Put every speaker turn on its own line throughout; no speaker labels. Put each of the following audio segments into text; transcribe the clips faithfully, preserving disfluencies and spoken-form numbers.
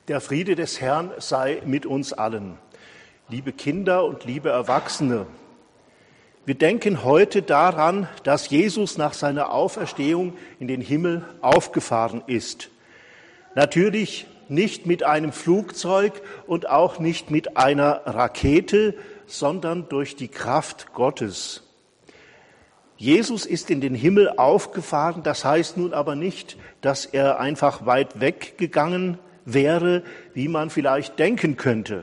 Der Friede des Herrn sei mit uns allen. Liebe Kinder und liebe Erwachsene, wir denken heute daran, dass Jesus nach seiner Auferstehung in den Himmel aufgefahren ist. Natürlich nicht mit einem Flugzeug und auch nicht mit einer Rakete, sondern durch die Kraft Gottes. Jesus ist in den Himmel aufgefahren, das heißt nun aber nicht, dass er einfach weit weggegangen wäre, wie man vielleicht denken könnte.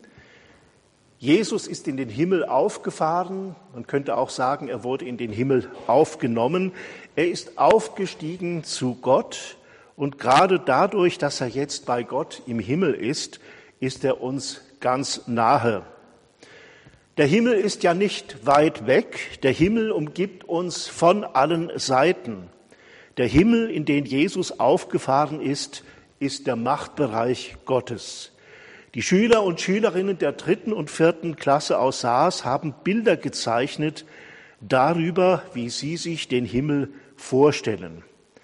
Jesus ist in den Himmel aufgefahren, man könnte auch sagen, er wurde in den Himmel aufgenommen. Er ist aufgestiegen zu Gott und gerade dadurch, dass er jetzt bei Gott im Himmel ist, ist er uns ganz nahe. Der Himmel ist ja nicht weit weg, der Himmel umgibt uns von allen Seiten. Der Himmel, in den Jesus aufgefahren ist, ist der Machtbereich Gottes. Die Schüler und Schülerinnen der dritten und vierten Klasse aus Saas haben Bilder gezeichnet darüber, wie sie sich den Himmel vorstellen.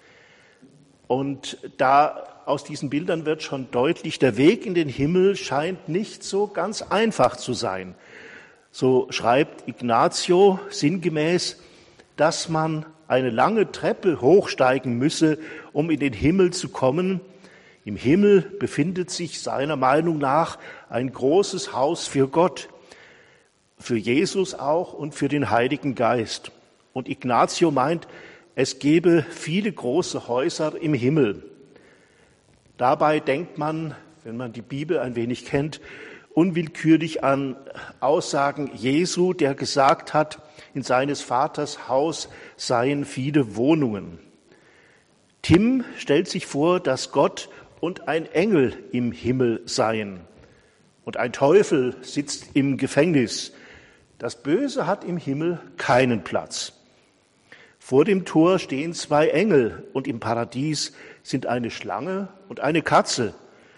Und da aus diesen Bildern wird schon deutlich, der Weg in den Himmel scheint nicht so ganz einfach zu sein. So schreibt Ignazio sinngemäß, dass man eine lange Treppe hochsteigen müsse, um in den Himmel zu kommen. Im Himmel befindet sich seiner Meinung nach ein großes Haus für Gott, für Jesus auch und für den Heiligen Geist. Und Ignazio meint, es gebe viele große Häuser im Himmel. Dabei denkt man, wenn man die Bibel ein wenig kennt, unwillkürlich an Aussagen Jesu, der gesagt hat, in seines Vaters Haus seien viele Wohnungen. Tim stellt sich vor, dass Gott und ein Engel im Himmel seien. Und ein Teufel sitzt im Gefängnis. Das Böse hat im Himmel keinen Platz. Vor dem Tor stehen zwei Engel und im Paradies sind eine Schlange und eine Katze.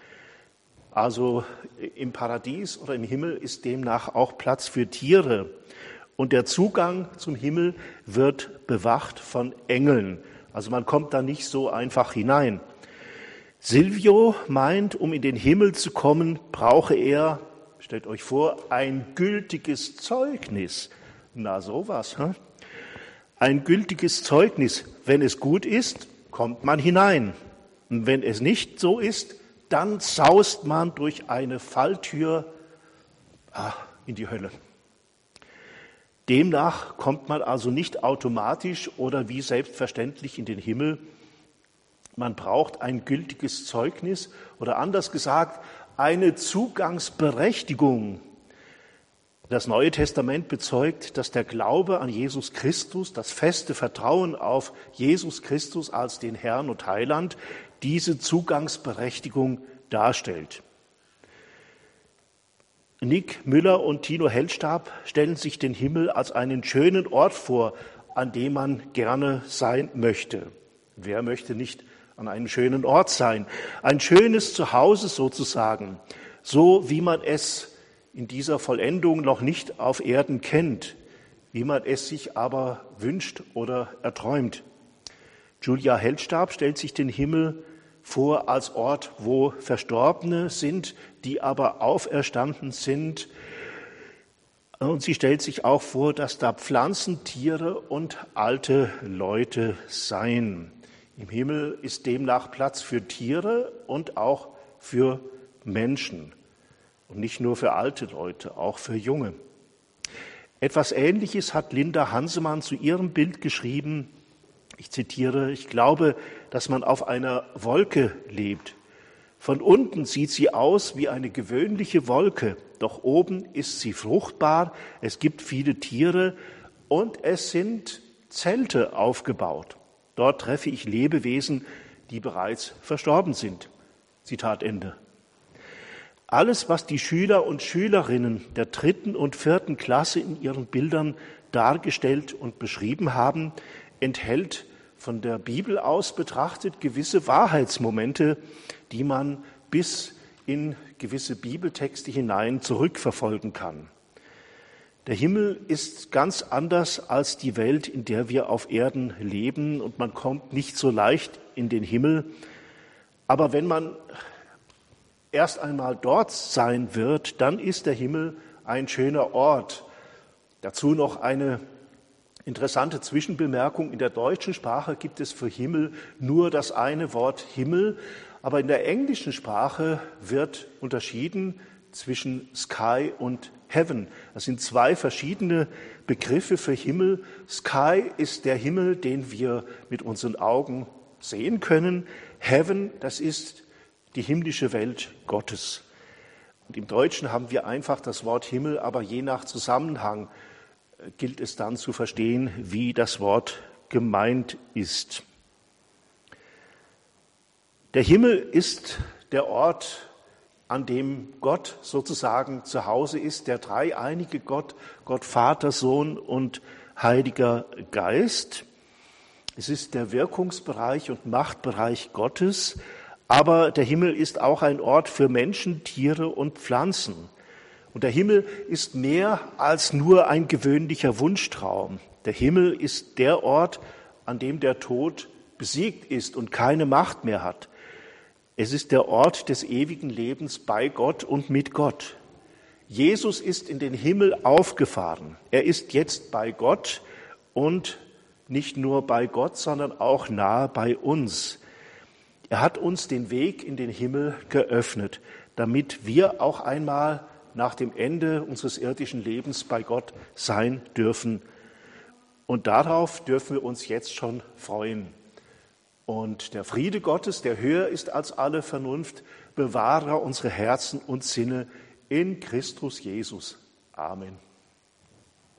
Also im Paradies oder im Himmel ist demnach auch Platz für Tiere. Und der Zugang zum Himmel wird bewacht von Engeln. Also man kommt da nicht so einfach hinein. Silvio meint, um in den Himmel zu kommen, brauche er, stellt euch vor, ein gültiges Zeugnis. Na sowas, hm? Ein gültiges Zeugnis. Wenn es gut ist, kommt man hinein. Und wenn es nicht so ist, dann saust man durch eine Falltür ah, in die Hölle. Demnach kommt man also nicht automatisch oder wie selbstverständlich in den Himmel. Man braucht ein gültiges Zeugnis oder anders gesagt, eine Zugangsberechtigung. Das Neue Testament bezeugt, dass der Glaube an Jesus Christus, das feste Vertrauen auf Jesus Christus als den Herrn und Heiland, diese Zugangsberechtigung darstellt. Nick Müller und Tino Hellstab stellen sich den Himmel als einen schönen Ort vor, an dem man gerne sein möchte. Wer möchte nicht an einem schönen Ort sein? Ein schönes Zuhause sozusagen, so wie man es in dieser Vollendung noch nicht auf Erden kennt, wie man es sich aber wünscht oder erträumt. Julia Hellstab stellt sich den Himmel vor als Ort, wo Verstorbene sind, die aber auferstanden sind. Und sie stellt sich auch vor, dass da Pflanzen, Tiere und alte Leute seien. Im Himmel ist demnach Platz für Tiere und auch für Menschen. Und nicht nur für alte Leute, auch für Junge. Etwas Ähnliches hat Linda Hansemann zu ihrem Bild geschrieben. Ich zitiere, ich glaube, dass man auf einer Wolke lebt. Von unten sieht sie aus wie eine gewöhnliche Wolke, doch oben ist sie fruchtbar, es gibt viele Tiere und es sind Zelte aufgebaut. Dort treffe ich Lebewesen, die bereits verstorben sind. Zitat Ende. Alles, was die Schüler und Schülerinnen der dritten und vierten Klasse in ihren Bildern dargestellt und beschrieben haben, enthält von der Bibel aus betrachtet gewisse Wahrheitsmomente, die man bis in gewisse Bibeltexte hinein zurückverfolgen kann. Der Himmel ist ganz anders als die Welt, in der wir auf Erden leben, und man kommt nicht so leicht in den Himmel. Aber wenn man erst einmal dort sein wird, dann ist der Himmel ein schöner Ort. Dazu noch eine interessante Zwischenbemerkung. In der deutschen Sprache gibt es für Himmel nur das eine Wort Himmel, aber in der englischen Sprache wird unterschieden zwischen Sky und Heaven. Das sind zwei verschiedene Begriffe für Himmel. Sky ist der Himmel, den wir mit unseren Augen sehen können. Heaven, das ist die himmlische Welt Gottes. Und im Deutschen haben wir einfach das Wort Himmel, aber je nach Zusammenhang gilt es dann zu verstehen, wie das Wort gemeint ist. Der Himmel ist der Ort, an dem Gott sozusagen zu Hause ist, der dreieinige Gott, Gott Vater, Sohn und Heiliger Geist. Es ist der Wirkungsbereich und Machtbereich Gottes, aber der Himmel ist auch ein Ort für Menschen, Tiere und Pflanzen. Und der Himmel ist mehr als nur ein gewöhnlicher Wunschtraum. Der Himmel ist der Ort, an dem der Tod besiegt ist und keine Macht mehr hat. Es ist der Ort des ewigen Lebens bei Gott und mit Gott. Jesus ist in den Himmel aufgefahren. Er ist jetzt bei Gott und nicht nur bei Gott, sondern auch nahe bei uns. Er hat uns den Weg in den Himmel geöffnet, damit wir auch einmal nach dem Ende unseres irdischen Lebens bei Gott sein dürfen. Und darauf dürfen wir uns jetzt schon freuen. Und der Friede Gottes, der höher ist als alle Vernunft, bewahre unsere Herzen und Sinne in Christus Jesus. Amen.